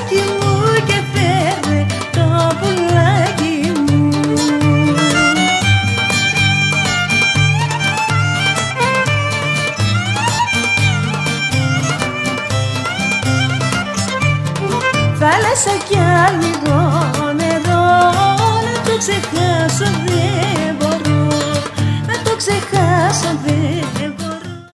πουλάκι μου και φέρε το πουλάκι μου. Θάλασσα κι λίγο νερό, να το ξεχάσω δεν μπορώ, να το ξεχάσω δεν